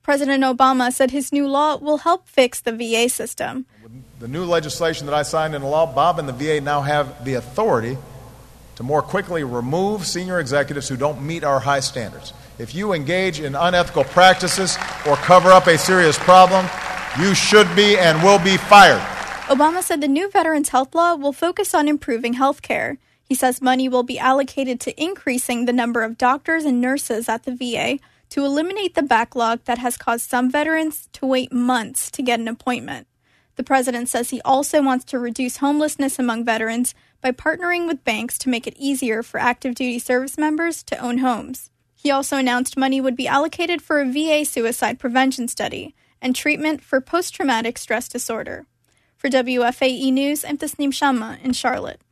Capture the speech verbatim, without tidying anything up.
President Obama said his new law will help fix the V A system. The new legislation that I signed into law, Bob and the V A now have the authority to more quickly remove senior executives who don't meet our high standards. If you engage in unethical practices or cover up a serious problem, you should be and will be fired. Obama said the new Veterans Health Law will focus on improving health care. He says money will be allocated to increasing the number of doctors and nurses at the V A to eliminate the backlog that has caused some veterans to wait months to get an appointment. The president says he also wants to reduce homelessness among veterans by partnering with banks to make it easier for active duty service members to own homes. He also announced money would be allocated for a V A suicide prevention study and treatment for post-traumatic stress disorder. For W F A E News, I'm Tasneem Shamma in Charlotte.